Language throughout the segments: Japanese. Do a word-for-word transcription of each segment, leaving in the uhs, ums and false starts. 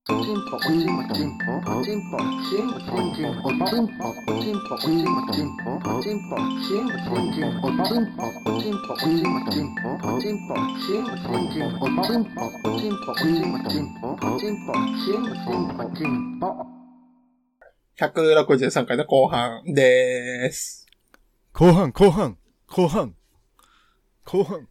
ひゃくろくじゅうさんかいの後半でーす。 後半、後半、後半、後半。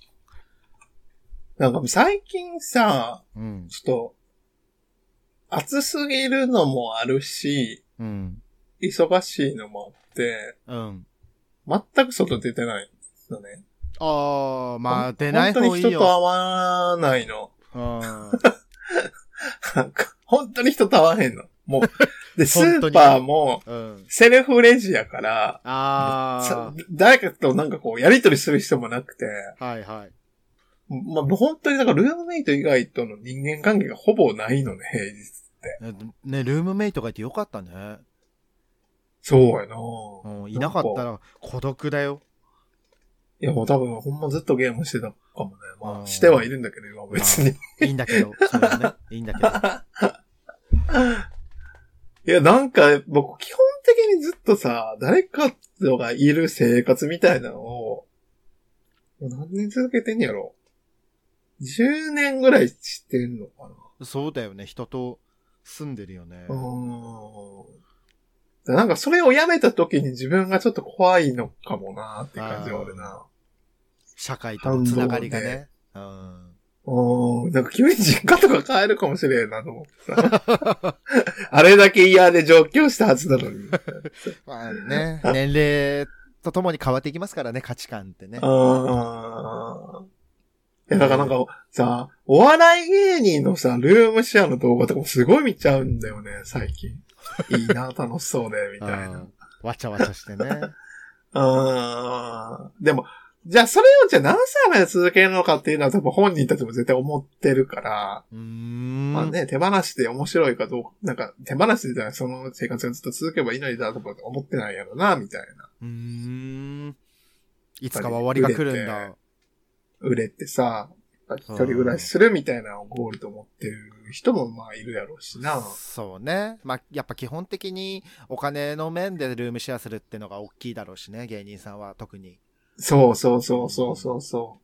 なんか最近さ、 うん。 ちょっと、暑すぎるのもあるし、 うん。 忙しいのもあって、 うん。 全く外出てないのね。 ああ、まあ出ない方がいいよ。 本当に人と会わないの。 うん。 なんか、本当に人と会わへんの。もう、で、スーパーも、セルフレジやから、 ああ。 誰かとなんかこう、やりとりする人もなくて、 はいはい。 まあ、本当になんかルームメイト以外との人間関係がほぼないのね、平日って。 ね、ルームメイトがいてよかったね。 そうやな、 うん、いなかったら孤独だよ。いや、もう多分ほんまずっとゲームしてたかもね。まあ、してはいるんだけど、今別に。 まあ、いいんだけど、それはね。いいんだけど。 いや、なんか、僕、基本的にずっとさ、誰かがいる生活みたいなのを、何年続けてんやろ ?じゅう 年ぐらいしてんのかな。 そうだよね。人と住んでるよね。 うーん。なんか、それをやめた時に自分がちょっと怖いのかもなーって感じはあるな。 社会とのつながりがね。うん。 おー、なんか急に実家とか変えるかもしれんなと思ってさ。あれだけ嫌で上京したはずなのに。 まあね、年齢とともに変わっていきますからね、価値観ってね。 ああ。いや、だからなんかさ、お笑い芸人のさ、ルームシェアの動画とかもすごい見ちゃうんだよね、最近。いいな、楽しそうで、みたいな。 わちゃわちゃしてね。 ああ。でも、じゃあそれをじゃあ何歳まで続けるのかっていうのは多分本人たちも絶対思ってるから、 うーんまあね、手放しで面白いかどうか、なんか手放しでその生活がずっと続けばいいのにだとか思ってないやろな、みたいな。 うーん。いつかは終わりが来るんだ。 売れてさ、一人暮らしするみたいなのをゴールと思ってる人もまあいるやろうしな。 そうね。まあやっぱ基本的にお金の面でルームシェアするってのが大きいだろうしね、芸人さんは特に。 そうそうそうそうそうそう。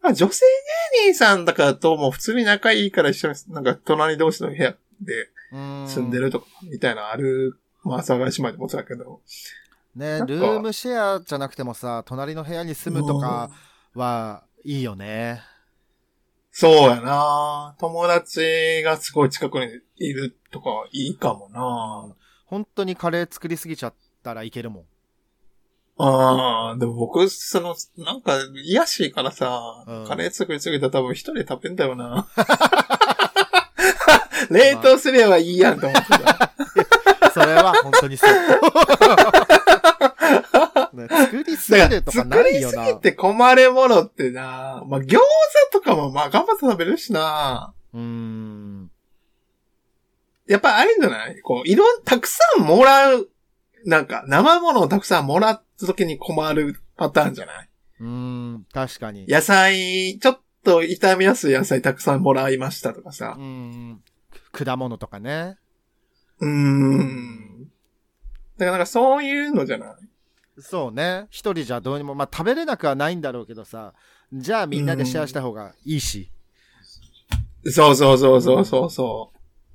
まあ女性芸人さんだからともう普通に仲いいから一緒に、なんか隣同士の部屋で住んでるとかみたいなある、まあ阿佐ヶ谷姉妹でもそうだけど。 ね、ルームシェアじゃなくてもさ、隣の部屋に住むとかはいいよね。 そうやな。友達がすごい近くにいるとかいいかもな、うん。 本当にカレー作りすぎちゃったらいけるもん。 ああ、でも僕、その、なんか、癒しいからさ、うん、カレー作りすぎたら多分一人で食べんだよな。冷凍すればいいやんと思ってた。 それは本当にそう。ね、作りすぎるとかないよな。 作りすぎて困るものってな、まあ、餃子とかもまあ頑張って食べるしな。 うーん。 やっぱあれじゃないこう、いろん、たくさんもらう、なんか、生物をたくさんもらった時に困るパターンじゃない？ うーん、確かに。 野菜、ちょっと傷みやすい野菜たくさんもらいましたとかさ。 うーん。果物とかね。 うーん。だからなんかそういうのじゃない？ そうね。一人じゃどうにも、まあ食べれなくはないんだろうけどさ、じゃあみんなでシェアした方がいいし。 うそうそうそうそうそうそう。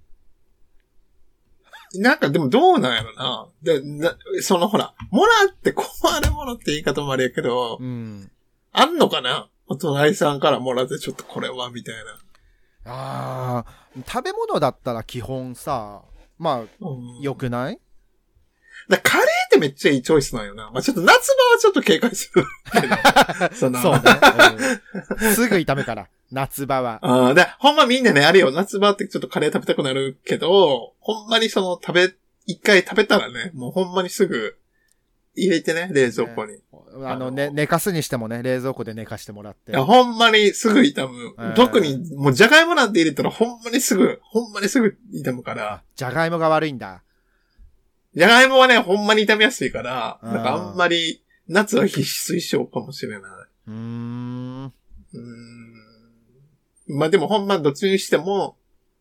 なんかでもどうなんやろな。で、な、そのほら、もらって困るものって言い方もあれやけど、 うん、 あんのかなお隣さんからもらってちょっとこれは、みたいな。 ああ、食べ物だったら基本さ、まあ、良くない？ だカレーってめっちゃいいチョイスなんよな。まあちょっと夏場はちょっと警戒するけど。 そのそうね、うん。すぐ炒めから、夏場は。 ああ、で、ほんまみんなね、あれよ、夏場ってちょっとカレー食べたくなるけど、ほんまにその食べ、一回食べたらね、もうほんまにすぐ入れてね、冷蔵庫に。ね、 あの、ね、寝かすにしてもね、冷蔵庫で寝かしてもらって。 いや、ほんまにすぐ炒む。えー、特に、もうじゃがいもなんて入れたらほんまにすぐ、ほんまにすぐ炒むから。 じゃがいもが悪いんだ。 じゃがいもはね、ほんまに炒めやすいから、なんかあんまり、夏は必須推奨かもしれない。 うーん。 うーん。まあでもほんまどっちにしても、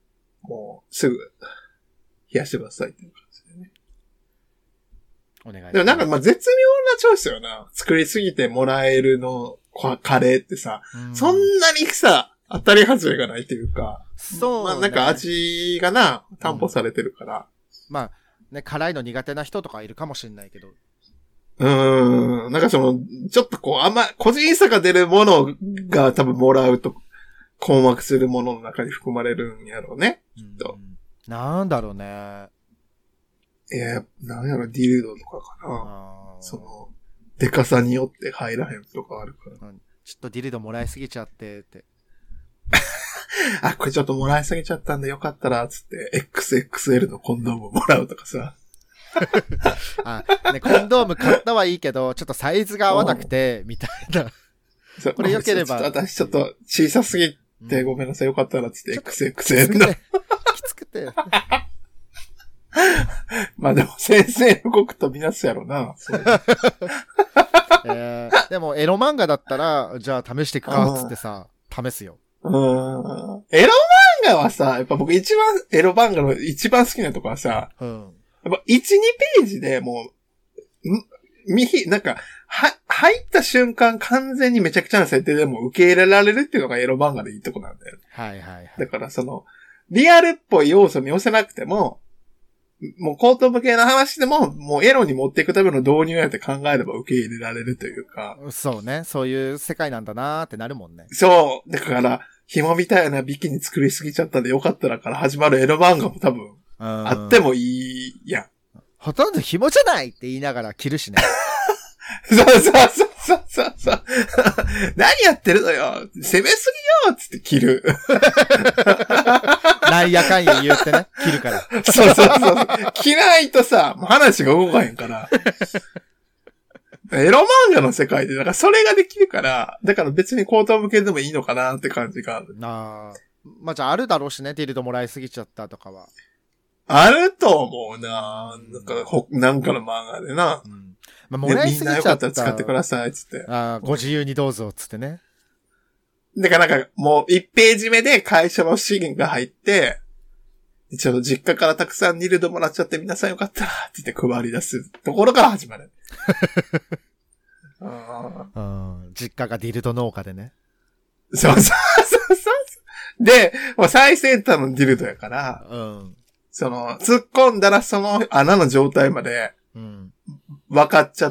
もう、すぐ、冷やしてくださいっていう感じでね。 お願いします。 でもなんか、まあ、絶妙なチョイスよな。作りすぎてもらえるの、カレーってさ、うん、そんなにさ、当たり外れがないというか、 そう、ね。 まあ、なんか味がな、担保されてるから。うん、 まあ、ね、辛いの苦手な人とかいるかもしれないけど。 うーん。なんかその、ちょっとこう、あんま、個人差が出るものが多分もらうと、困惑するものの中に含まれるんやろうね。きっと。 なんだろうね。 いや、なんやろ、ディルドとかかな。その、デカさによって入らへんとかあるから。 うん、ちょっとディルドもらいすぎちゃってって。 あ、これちょっともらいすぎちゃったんでよかったら、つって、エックスエックスエル のコンドームもらうとかさ。 あ、ね、コンドーム買ったはいいけど、ちょっとサイズが合わなくて、みたいな。これ良ければ。 私ちょっと小さすぎてごめんなさい、よかったら、つって、エックスエックスエル の。 きつくて。 まあでも先生の動くとみなすやろな。 えー、でもエロ漫画だったら、じゃあ試していくか、つってさ、試すよ。 うん。エロ漫画はさ、やっぱ僕一番、エロ漫画の一番好きなとこはさ、うん、やっぱいち、にページでもう、みひ、なんか、は、入った瞬間完全にめちゃくちゃな設定でも受け入れられるっていうのがエロ漫画でいいとこなんだよ。 はいはいはい。 だからその、リアルっぽい要素に寄せなくても、もう高等無形な話でも、もうエロに持っていくための導入やって考えれば受け入れられるというか。 そうね。そういう世界なんだなーってなるもんね。 そう。だから、紐みたいなビキニ作りすぎちゃったんでよかったらから始まるエロ漫画も多分、あってもいいやん。 ほとんど紐じゃないって言いながら着るしね。 そうそうそうそうそうそう。何やってるのよ。攻めすぎよつって着る。 なんやかんや言ってね。着るから。 そうそうそう。着ないとさ、もう話が動かへんから。エロ漫画の世界で、だからそれができるから、だから別に口頭向けでもいいのかなって感じがある。 ああ。まあ、じゃああるだろうしね、ディルドもらいすぎちゃったとかは。 あると思うな。なんか、ほ、なんかの漫画でな。うんまあ、もらいすぎちゃった。みんなよかったら使ってください、つって。 ああ、ご自由にどうぞ、つってね。 だからなんか、もういちページ目で会社の資源が入って、ちょっと実家からたくさんニルドもらっちゃって皆さんよかったら、って言って配り出すところから始まる。 ああ実家がディルド農家でね。 そうそうそうそう。で、もう最先端のディルドやから、うん、その、突っ込んだらその穴の状態まで、うん分かっちゃって、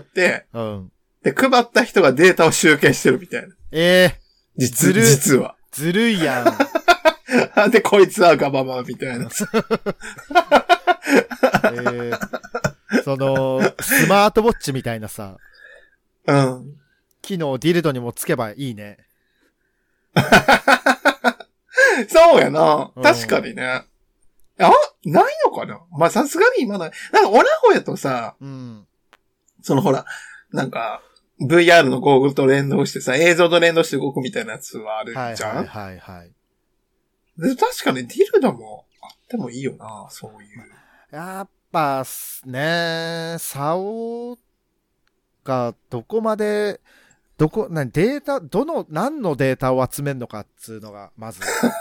うん。で、配った人がデータを集計してるみたいな。 ええー。 実、ずる実は。 ずるいやん。で、こいつはガババみたいな。 えー、その、スマートウォッチみたいなさ。 うん。 機能ディルドにもつけばいいね。 そうやな。確かにね。あ、ないのかなまあ、さすがに今ない。なんか、オラホやとさ、うん。そのほら、なんか、ブイアール のゴーグルと連動してさ、映像と連動して動くみたいなやつはあるじゃん、はいはいはいはい。で確かにディルドもあってもいいよな、そういう。 やっぱ、ね、サオがどこまで、どこ、なデータ、どの、何のデータを集めるのかっつうのが、まず。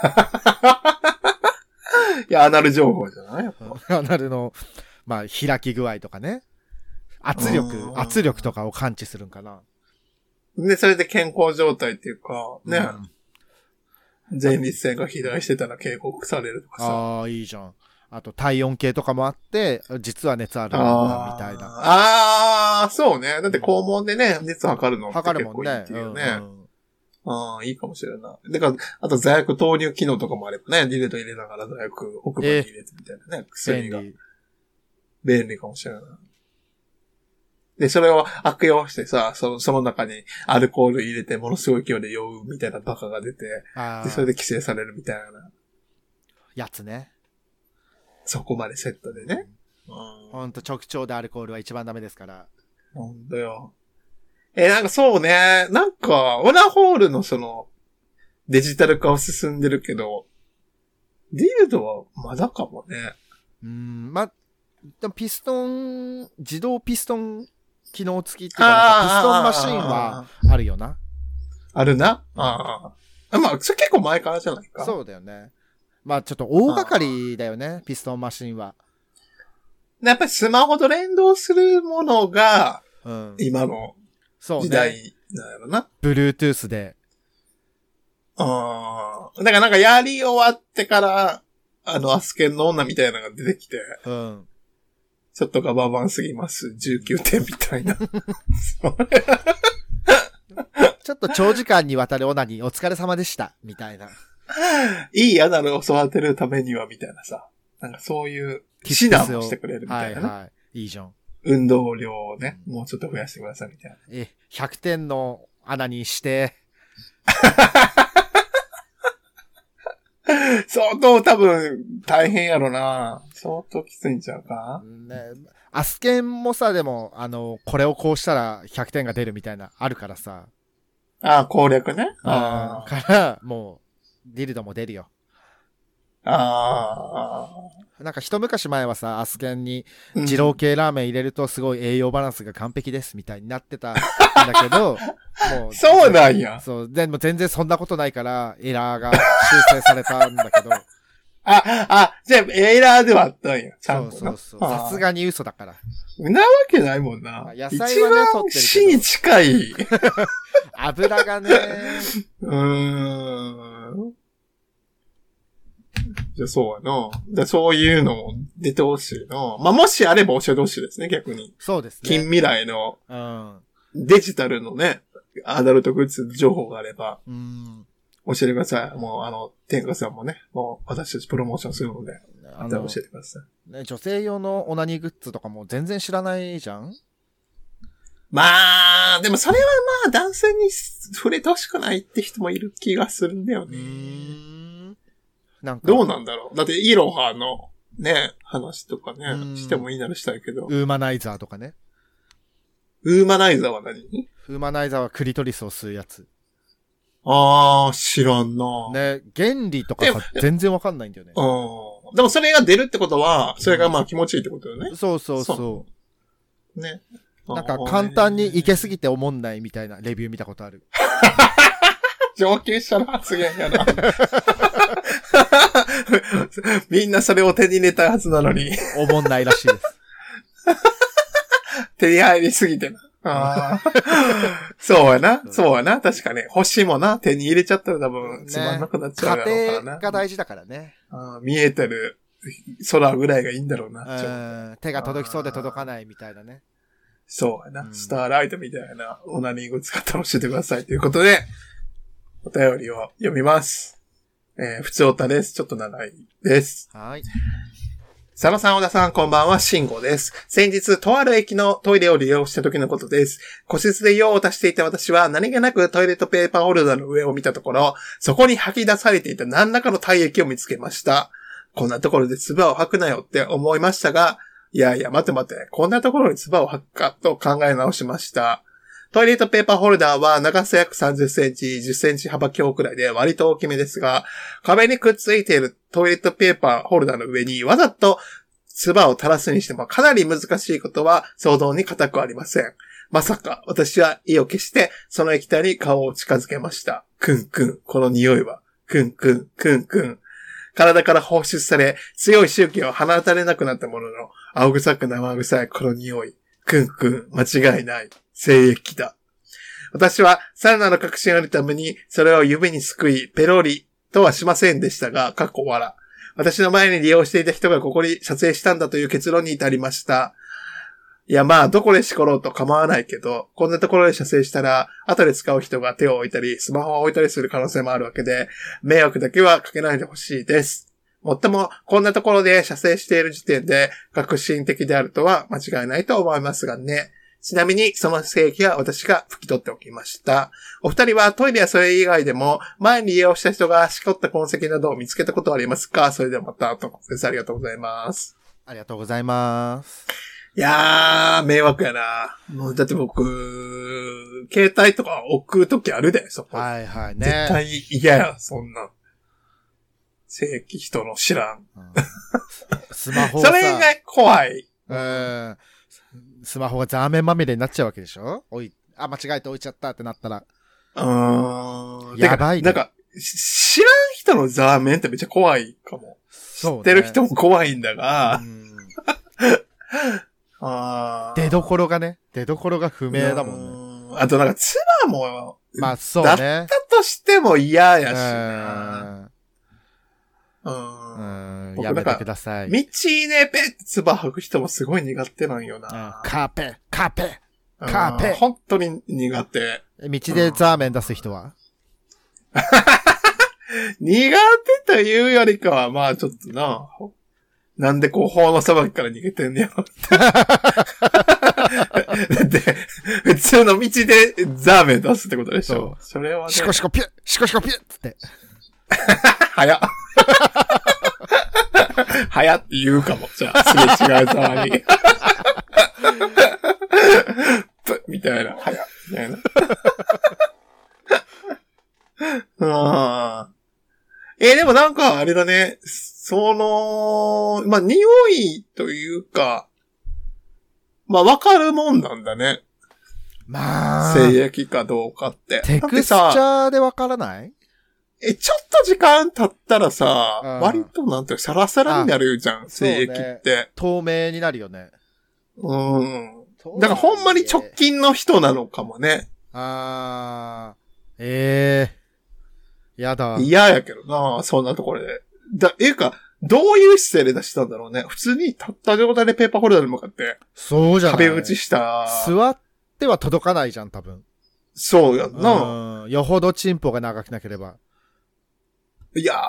いや、アナル情報じゃないアナルの、まあ、開き具合とかね。圧力、圧力とかを感知するんかな。 で、それで健康状態っていうか、ね。うん、前立腺が肥大してたら警告されるとかさ。 ああ、いいじゃん。あと、体温計とかもあって、実は熱あるんだ、みたいな。 ああ、そうね。だって肛門でね、熱測るのって結構いいっていうね。うんうんああ、いいかもしれない。だから、あと座薬投入機能とかもあればね、ディレート入れながら座薬奥歯に入れてみたいなね、薬が。便利かもしれない。で、それを悪用してさ、その、その中にアルコール入れてものすごい勢いで酔うみたいなバカが出て、で、それで規制されるみたいな。 やつね。 そこまでセットでね。 うん。ほんと直腸でアルコールは一番ダメですから。 ほんとよ。えー、なんかそうね。なんか、オナホールのその、デジタル化は進んでるけど、ディルドはまだかもね。 うーん、ま、でもピストン、自動ピストン機能付きっていうか、ピストンマシンはあるよな。 あるな。ああ。まあ、それ結構前からじゃないか。 そうだよね。 まあちょっと大掛かりだよね、ピストンマシンは。 やっぱりスマホと連動するものが、 うん、 今の時代なんやろな。 Bluetooth で。 ああ。だからなんかやり終わってから、あの、アスケンの女みたいなのが出てきて、 うん、 ちょっとガババンすぎます。じゅうきゅうてんみたいな。 ちょっと長時間にわたるオナニーお疲れ様でした、みたいな。 いいアナルを育てるためには、みたいなさ。なんかそういう指南をしてくれるみたいな、ね。 はいはい。いいじゃん。 運動量をね、もうちょっと増やしてくださいみたいな。 え、ひゃくてんのアナにして。 相当多分大変やろな。相当きついんちゃうかね。アスケンもさ、でも、あの、これをこうしたらひゃくてんが出るみたいな、あるからさ。 ああ、攻略ね。 ああ。から、もう、ディルドも出るよ。 ああ。なんか一昔前はさ、アスケンに二郎系ラーメン入れるとすごい栄養バランスが完璧ですみたいになってたんだけど、 もう。そうなんや。 そう。でも全然そんなことないから、エラーが修正されたんだけど。 あ、あ、じゃあエラーではあったんや。ちゃんと。 そうそうそう。さすがに嘘だから。 なわけないもんな。 野菜はね、取ってるけど。 死に近い。 油がね。 うーん。じゃあそうやな。でそういうのも出てほしいな。まあ、もしあれば教えてほしいですね、逆に。 そうですね。 近未来のデジタルのね、アダルトグッズ情報があれば、 うん、 教えてください。もうあの、天下さんもね、もう私たちプロモーションするので、あったら教えてください。 ね、女性用のオナニーグッズとかも全然知らないじゃん？ まあ、でもそれはまあ男性に触れてほしくないって人もいる気がするんだよね。うーん、なんかどうなんだろう。だってイロハのね、話とかね、してもいいならしたいけど。 ウーマナイザーとかね。 ウーマナイザーは何？ ウーマナイザーはクリトリスを吸うやつ。 あー、知らんな。 ね、原理とかさ、全然わかんないんだよね。 うん。でもそれが出るってことは、それがまあ気持ちいいってことよね。 そうそうそう。 ね。 なんか簡単にいけすぎて思んないみたいなレビュー見たことある。 上級者の発言やな。みんなそれを手に入れたはずなのに。 思んないらしいです。 手に入りすぎてな。あそうやな。そうやな。確かに。星もな、手に入れちゃったら多分つまんなくなっちゃうやろうからな。 家庭が大事だからね。 あ見えてる空ぐらいがいいんだろうな。 うん、手が届きそうで届かないみたいなね。 そうやな、うん。スターライトみたいなオナニーグ使ったら教えてくださいということで、お便りを読みます。えー、ふつおたです。ちょっと長いです。 はい。 佐野さん、小田さん、こんばんは、慎吾です。先日、とある駅のトイレを利用した時のことです。個室で用を足していた私は、何気なくトイレットペーパーホルダーの上を見たところ、そこに吐き出されていた何らかの体液を見つけました。こんなところで唾を吐くなよって思いましたが、いやいや、待て待て、こんなところに唾を吐くかと考え直しました。トイレットペーパーホルダーは長さ約さんじゅっセンチ、じゅっセンチ幅強くらいで割と大きめですが、壁にくっついているトイレットペーパーホルダーの上にわざと唾を垂らすにしてもかなり難しいことは想像に難くありません。まさか私は意を決してその液体に顔を近づけました。くんくん、この匂いは。くんくん、くんくん。体から放出され、強い周期を放たれなくなったものの、青臭く生臭いこの匂い。くんくん、間違いない。精液だ。私はさらなる確信を得るために、それを指にすくい、ペロリとはしませんでしたが、かっこ笑。私の前に利用していた人がここに撮影したんだという結論に至りました。いやまあ、どこでしころうと構わないけど、こんなところで撮影したら、後で使う人が手を置いたり、スマホを置いたりする可能性もあるわけで、迷惑だけはかけないでほしいです。もっとも、こんなところで撮影している時点で、革新的であるとは間違いないと思いますがね。ちなみに、その精液は私が拭き取っておきました。お二人はトイレやそれ以外でも、前に利用した人がしこった痕跡などを見つけたことはありますか？それではまた、と先生ありがとうございます。 ありがとうございます。 いやー、迷惑やな。もうだって僕、携帯とか置くときあるで、そこ。 はいはいね。 絶対嫌や、そんな。正規人の知らん。うん、 スマホが。 それが怖い。 うん。スマホがザーメンまみれになっちゃうわけでしょ？おい、あ、間違えて置いちゃったってなったら。 うーん。 やばい、 ね。なんか、 知らん人のザーメンってめっちゃ怖いかも。 そうね、 知ってる人も怖いんだが、 うん、 あ出所がね、出所が不明だもんね。 んあとなんか、ツバも、 まあそうだっね。 たとしても嫌やしうな。 ん。 う。 うんん。 僕やめてください。 道ね、ペッツバ吐く人もすごい苦手なんようんな。 カーペ、カーペ、カーペうん本当に苦手。 道でザーメン出す人は、 苦手というよりかは、まあちょっとな、なんでこう、法の裁きから逃げてんねやろ。だって、普通の道でザーメン出すってことでしょ。それはね。 シコシコピュッシコシコピュッつって。 早っ。早って言うかも。じゃあ、すれ違うざわに。プみたいな。早っ。みたいな。あえー、でもなんか、あれだね。その、まあ、匂いというか、まあ、わかるもんなんだね。 まあ。 精液かどうかって。 テクスチャーでわからない？ え、ちょっと時間経ったらさ、 うん割となんていうかサラサラになるじゃん、精液って、ね。 透明になるよね。 うん。だからほんまに直近の人なのかもね。 あー。ええー。やだ。 嫌やけどな、そんなところで。だ、ええか、どういう姿勢で出したんだろうね。普通に立った状態でペーパーホルダーに向かって。 そうじゃない。 壁打ちした。 座っては届かないじゃん、多分。 そうやんな。 うん。よほどチンポが長くなければ。 いや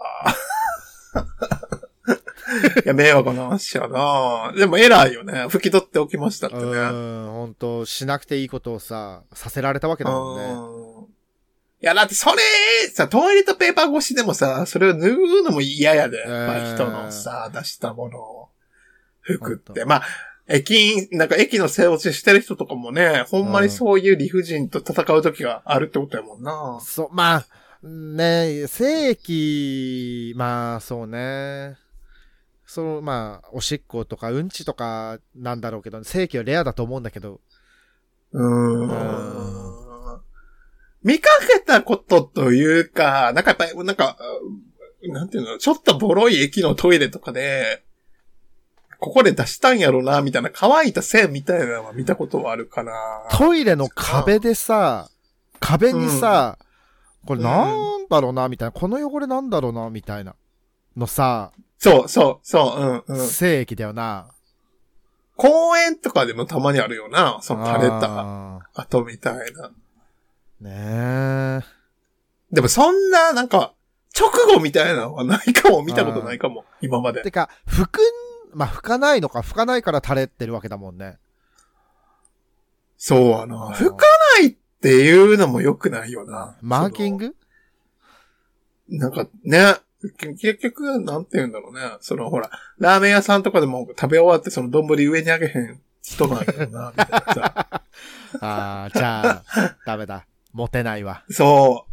ー。いや、迷惑な話やな。でも偉いよね。拭き取っておきましたってね。うん、 本当しなくていいことをさ、させられたわけだもんね。 うんいや、だってそれ、さ、トイレットペーパー越しでもさ、それを縫うのも嫌やで。やっぱり人のさ、出したものを拭くって。まあ、駅、なんか駅の整落ちしてる人とかもね、ほんまにそういう理不尽と戦う時があるってことやもんな。 そう、まあ、ね、正規、まあ、そうね。そう、まあ、おしっことかうんちとかなんだろうけど、正規はレアだと思うんだけど。 うーん。見かけたことというか、なんかやっぱり、なんか、なんていうの、ちょっとボロい駅のトイレとかで、ここで出したんやろな、みたいな乾いた線みたいなのは見たことはあるかな。 トイレの壁でさ、壁にさ、うん、これなんだろうな、みたいな、この汚れなんだろうな、みたいなのさ、 そうそう、そう、うん、うん。 正規だよな。 公園とかでもたまにあるよな、その垂れた跡みたいな。 ねえ。 でもそんな、なんか、直後みたいなのはないかも、見たことないかも、今まで。 てか、拭くん、まあ、拭かないのか、拭かないから垂れてるわけだもんね。 そうやな。拭かないっていうのも良くないよな。 マーキング？ なんか、ね。結局、なんて言うんだろうね。その、ほら、ラーメン屋さんとかでも食べ終わってその丼上にあげへん人なんやろな、みたいなさ。 ああ、じゃあ、ダメだ。モテないわ。 そう。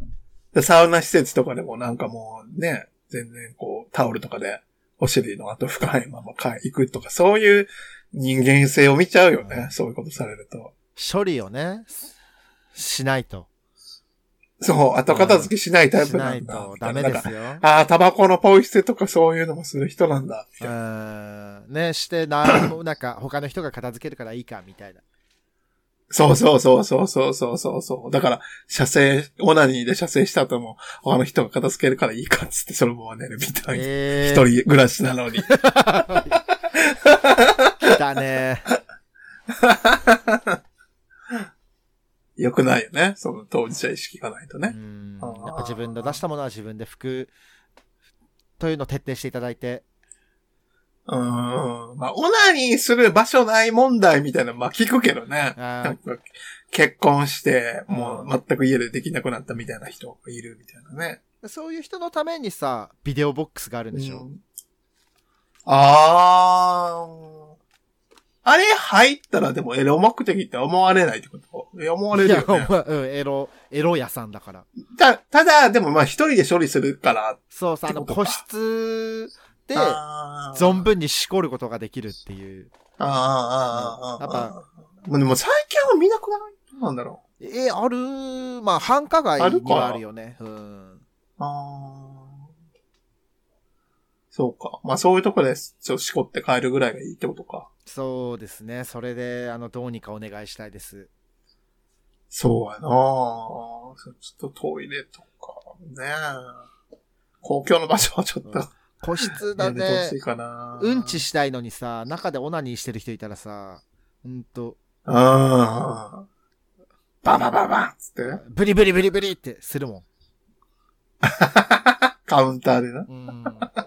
サウナ施設とかでもなんかもうね、全然こう、タオルとかで、お尻の後深いまま行くとか、そういう人間性を見ちゃうよね。そういうことされると。 処理をね、しないと。 そう、後片付けしないタイプなんだ。 しないとダメですよ。 ああ、タバコのポイ捨てとかそういうのもする人なんだ。 うん。ね、して何も、なんか他の人が片付けるからいいか、みたいな。 そうそうそうそうそうそうそうそう。だから、射精、オナニーで射精した後も、他の人が片付けるからいいかっつってそのまま寝るみたいな。えー、一人暮らしなのに。 だね。 よくないよね。その当事者意識がないとね。 うんやっぱ自分で出したものは自分で拭くというのを徹底していただいて。 うーん。まあ、オナニーする場所ない問題みたいなのまあ聞くけどね。なんか結婚して、もう全く家でできなくなったみたいな人がいるみたいなね。 そういう人のためにさ、ビデオボックスがあるんでしょ。うん、 あー。あれ入ったらでもエロ目的って思われないってこと思われるよね。 いや、うん、エロ、エロ屋さんだから。 た、ただ、でもまあ一人で処理するから。 そうさ、あの、個室で、存分にしこることができるっていう。 ああ、ああ、ああ。 やっぱ、 でも最近は見なくないどうなんだろう。え、ある、まあ、繁華街にはあるよね。うん。 あー。そうか。まあそういうとこで、ちょっとしこって帰るぐらいがいいってことか。 そうですね。それで、あの、どうにかお願いしたいです。 そうやなぁ。ちょっとトイレとか、ねえ。公共の場所はちょっと、 個室だやめてほねしい。かな。 うんちしたいのにさ、中でオナニーしてる人いたらさ、ほんと、 ああ。ババババンつって。 ブリブリブリブリってするもん。 カウンターでな。 うん。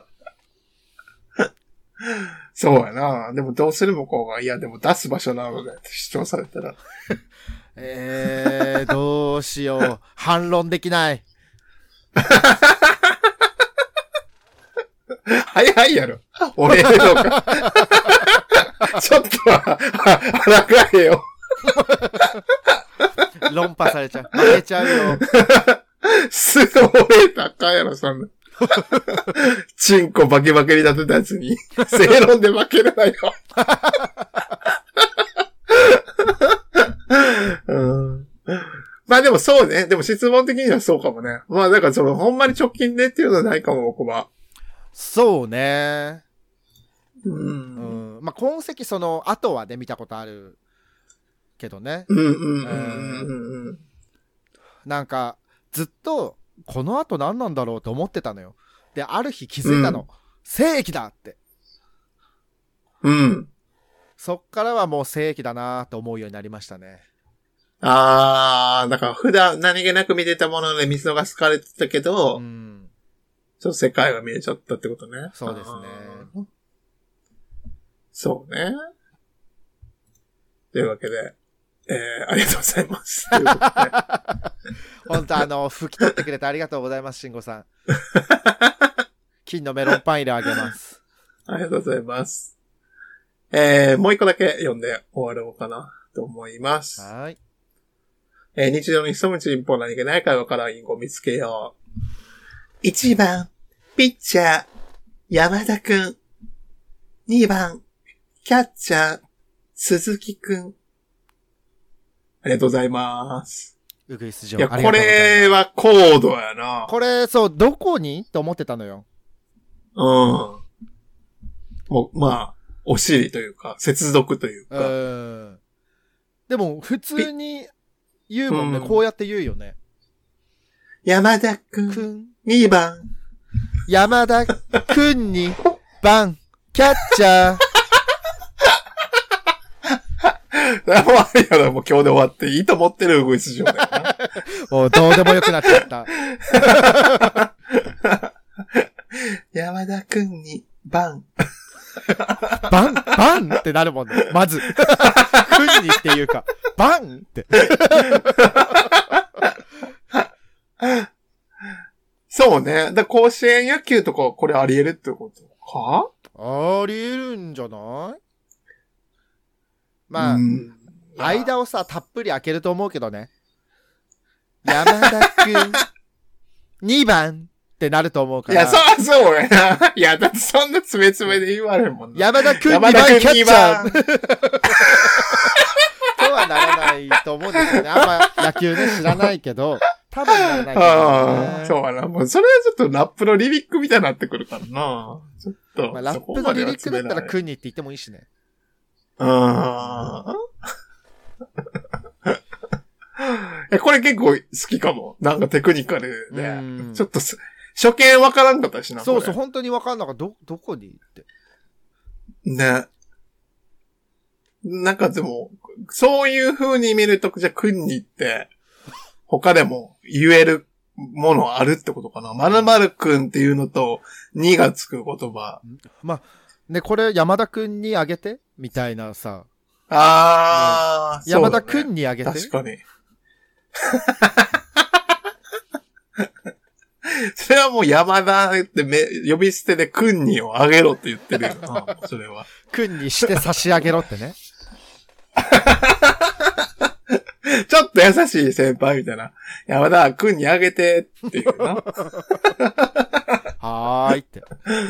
そうやな。でもどうする向こうが、いやでも出す場所なので主張されたら。 えー、どうしよう。反論できない。 早いやろ。俺のか。ちょっとは、抗えよ。 論破されちゃう。負けちゃうよ。 スローレーターかやろ、そんな。チンコバケバケに立てたやつに、正論で負けるなよ。うん、まあでもそうね。でも質問的にはそうかもね。まあだからその、ほんまに直近でっていうのはないかも、僕は。 そうね。 うん。 うん、まあ、痕跡その後はね、見たことあるけどね。 うんうんうんうんうん。 なんか、ずっと、この後何なんだろうと思ってたのよ。で、ある日気づいたの。うん、正規だって。 うん。 そっからはもう正規だなと思うようになりましたね。 あー、だから普段何気なく見てたもので見逃されてたけど、うん、ちょっと世界が見えちゃったってことね。 そうですね。 そうね。というわけで、えー、ありがとうございます。 本当あの、拭き取ってくれてありがとうございます、慎吾さん。金のメロンパン入れあげます。 ありがとうございます。えー、もう一個だけ読んで終わろうかなと思います。 はい。 えー、日常に潜むちんぽ何気ない会話からインコ見つけよう。いちばん、ピッチャー、山田くん。にばん、キャッチャー、鈴木くん。ありがとうございます。 ウグイス嬢。 いや、これはコードやな。 これ、そう、どこにって思ってたのよ。 うん。もう、まあ、お尻というか、接続というか。うん。 でも、普通に言うもんね。うん、こうやって言うよね。 山田くん。にばん。 山田くんにばん。キャッチャー。 もうあれやろ、もう今日で終わっていいと思ってるウグイス嬢だよな。 もうどうでもよくなっちゃった。 山田くんにバン。 バンバンってなるもんね。まず。くんにっていうか、バンって。 そうね。だ甲子園野球とかこれあり得るってことか？ あり得るんじゃない？まあ、うん、間をさ、たっぷり開けると思うけどね。山田くん、にばんってなると思うから。 いや、そうそうやな。いや、だってそんな詰め詰めで言われるもんね。 山田くんにばんキャッチャーとはならないと思うんですよね。あんま野球ね、知らないけど、多分ならないけど、ね。 ああ、そうやな。もうそれはちょっとラップのリリックみたいになってくるからな。ちょっと。 まあ、ラップのリリックだったらくんにって言ってもいいしね。 ああ。え、これ結構好きかも。なんかテクニカルで。ちょっとす、初見わからんかったしな。 そうそう、本当にわかんなかった。ど、どこにって。 ね。なんかでも、そういう風に見ると、じゃあ、くんにって、他でも言えるものあるってことかな。〇〇くんっていうのと、にがつく言葉。 まあ、ね、これ山田くんにあげてみたいなさ。 ああ、 ね、山田くんにあげて。 確かに。それはもう山田ってめ呼び捨てでくんにをあげろって言ってるよな。それは。 くんにして差し上げろってね。 ちょっと優しい先輩みたいな。山田くんにあげてっていうな。 はーいって。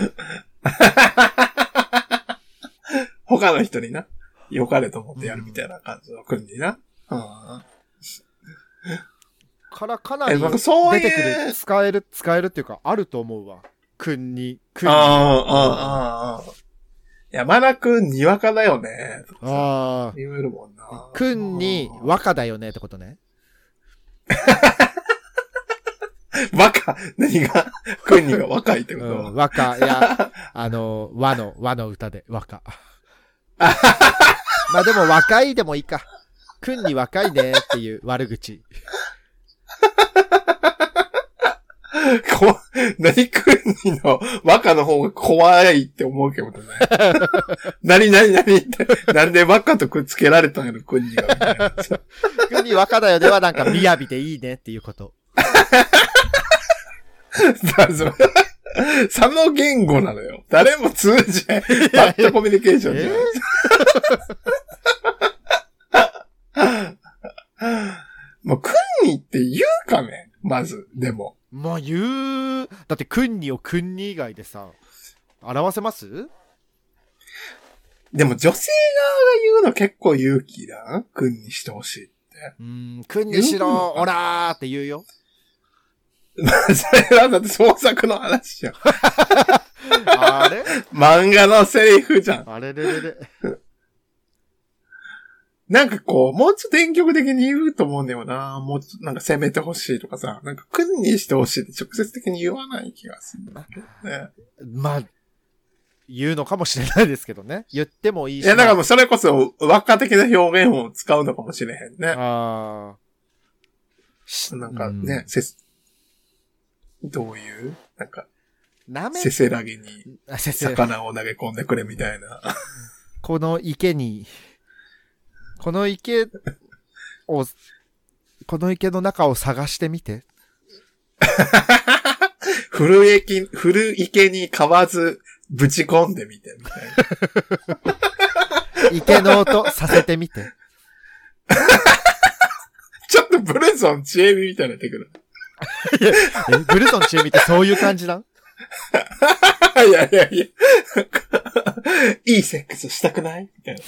他の人にな、良かれと思ってやるみたいな感じのくんにな。うん、 からかなりなんかそういう出てくる、使える、使えるっていうか、あると思うわ。くんに、くんに。 ああ、ああ、ああ。山田くんにわかだよね。 ああ。 言えるもんな。 くんに若だよねってことね。 若何がくんにが若いってこと、 うん、若、いや、あの、和の、和の歌で若。まあでも若いでもいいか。くんに若いねっていう悪口。 こ、何くんにの若の方が怖いって思うけどね。何何何って、なんで若とくっつけられたんやろ、くんにがみたいな。 くんに若だよではなんか雅でいいねっていうこと。 その言語なのよ。誰も通じない。バッドコミュニケーションじゃない。もう、くんにって言うかねまず、でも。 まあ言う、だってくんにをくんに以外でさ、表せます？ でも女性側が言うの結構勇気だな。くんにしてほしいって。 うーん、くんにしろ、オラーって言うよ。 まあ、それはだって創作の話じゃん。 あれ漫画のセリフじゃん。 あれれれれ。 なんかこう、もうちょっと電極的に言うと思うんだよな。もうちょっとなんか攻めてほしいとかさ、なんかくんにしてほしいって直接的に言わない気がするんだけどね。 まあ、言うのかもしれないですけどね。言ってもいいし。 いや、だからもうそれこそ和歌的な表現を使うのかもしれへんね。 ああ。なんかね、うん、せ、どういうなんか、 なめせせらぎに魚を投げ込んでくれみたいな。 この池に、この池を、この池の中を探してみて。 古池、古池に買わずぶち込んでみてみたいな。池の音させてみて。 ちょっとブルゾンちえみみたいになってくる。 いやえブルゾンちえみってそういう感じなん？ いやいやいや。いいセックスしたくないみたいな。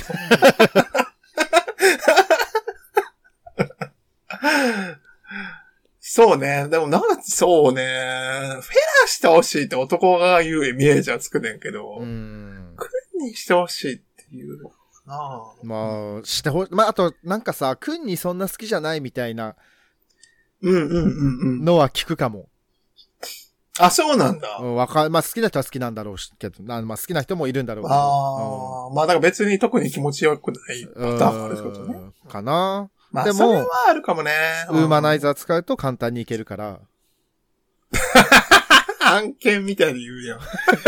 そうね。でもなんかそうね。フェラしてほしいって男が言うイメージはつくねんけど、うん。クンにしてほしいっていうのかな。 まあ、してほ、まああとなんかさ、クンにそんな好きじゃないみたいな、 うんうんうんうん。 のは聞くかも。 あ、そうなんだ。 うん、わか、まあ好きな人は好きなんだろうけど、まあ好きな人もいるんだろうけど。 ああ、うん、まあだから別に特に気持ちよくないパターンがあるってことね。 かな。 まあでも、それはあるかもね。 ウーマナイザー使うと簡単にいけるから。 案件みたいに言うやん。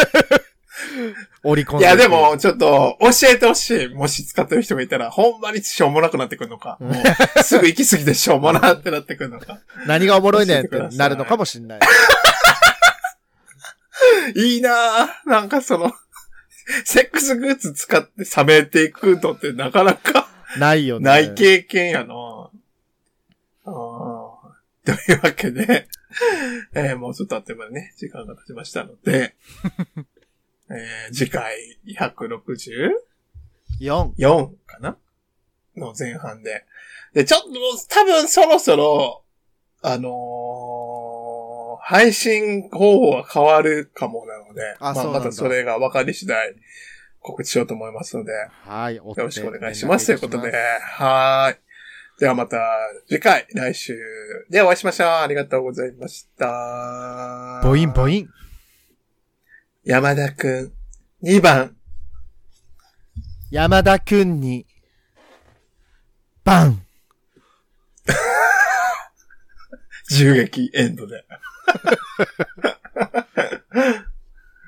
折り込んで。 いやでも、ちょっと、教えてほしい。もし使ってる人がいたら、ほんまにしょうもなくなってくるのか。もうすぐ行き過ぎてしょうもなってなってくるのか。 何がおもろいねんってなるのかもしんない。 いいなぁ。なんかその、セックスグッズ使って冷めていくのってなかなか、 ないよね。 ない経験やなぁ。あというわけで、えー、もうちょっとあっという間にね、時間が経ちましたので、えー、次回ひゃくろくじゅうよん よんかなの前半で。で、ちょっと多分そろそろ、あのー、配信方法が変わるかもなので、 あまあ、またそれが分かり次第告知しようと思いますので、 はい、 よろしくお願いしますということで、はい。ではまた次回、来週でお会いしましょう。ありがとうございました。 ボインボイン。 山田くん、にばん。 山田くんに、バン銃撃エンドで。